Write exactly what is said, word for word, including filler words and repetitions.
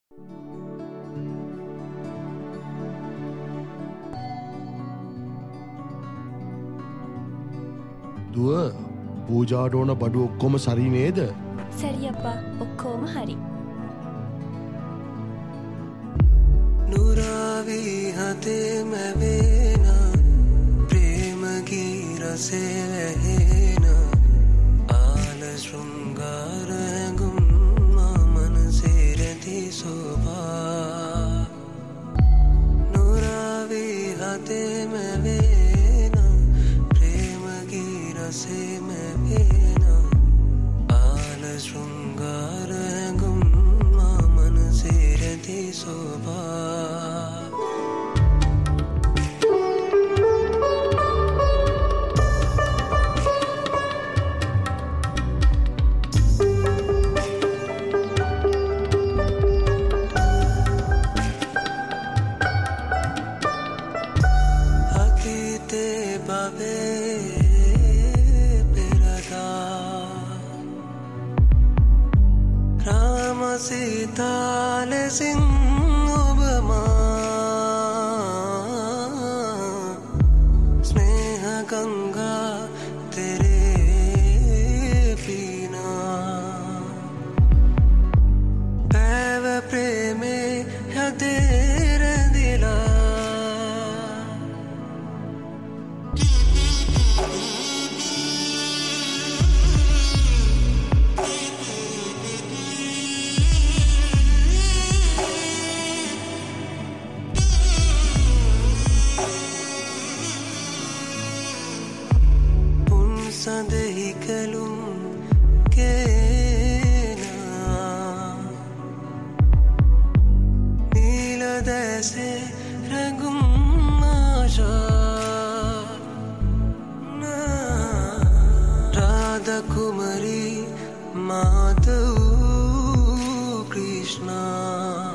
දුව පූජාවට ඕන බඩු ඔක්කොම සරි නේද? සරි අප්පා, ඔක්කොම හරි. නුරාවි හතේ මැවෙන ප්‍රේම ගී රසේ වැහෙන ආල ශෘංගාර හැඟුම් මා මනසේ රැඳි සෝභා. නුරාවි හතේ මැවෙන ප්‍රේම ගී රසේ මැවෙන ආල ශෘංගාර හැඟුම් මා මනසේ රැඳි සෝභා. सीताल सिंह स्नेह गंगा तेरे पीना पैव प्रेमे हदेर दिला सदहि कलुम केना नील दैसे रंगुम आशा राधा कुमारी माधव कृष्णा